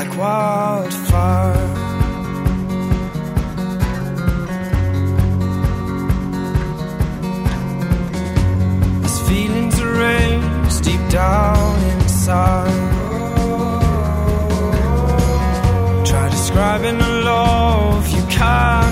like wildfire. These feelings are raised deep down inside. Try describing a love you can't